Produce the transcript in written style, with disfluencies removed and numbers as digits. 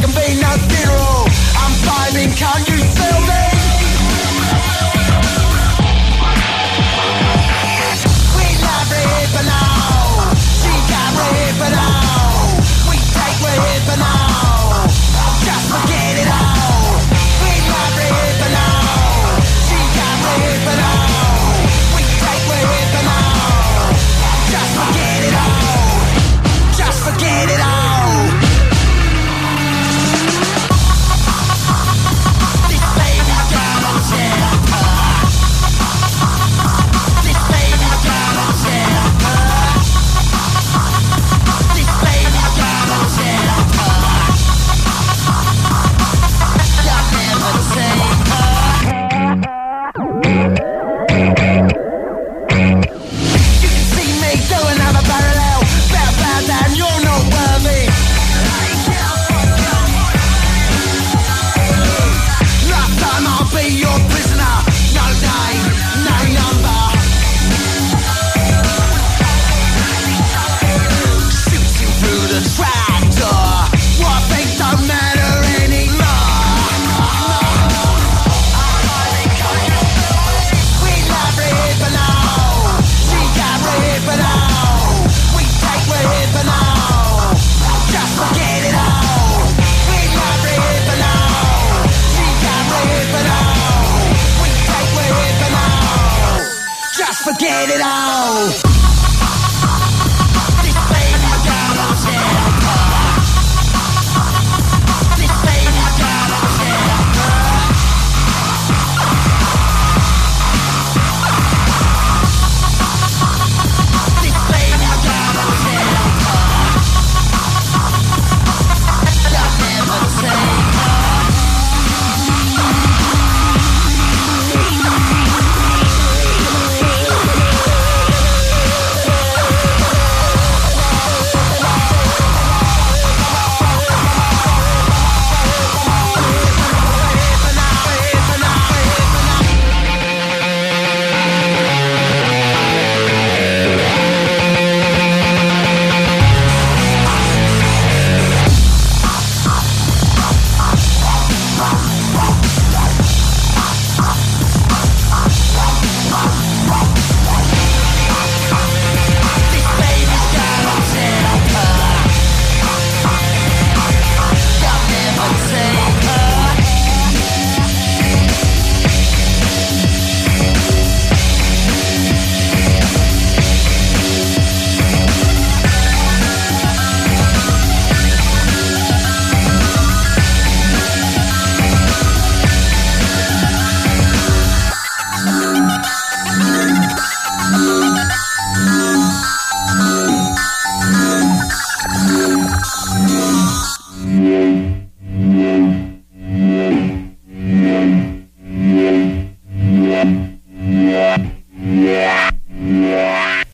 can be no funeral. I'm vibing, can't you feel me? We love it, but no. She got it, but no. We take it, but no. Just forget it all. We love it, but no. She got it, but no. We take it, but no. Just forget it all. Just forget it all. This baby girl on temper. This baby girl on temper. This baby girl on temper. You'll never take her. You can see me do another parallel. Bow down, you're not worthy. Last time I'll be your prisoner. No name, no number. Shooting through the tractor. What things don't matter anymore. We love it, but no. She got it, but no. We take it, but no. Just forget it all. We love it, but no. She got it, but no. We take it, but no. Just forget it all.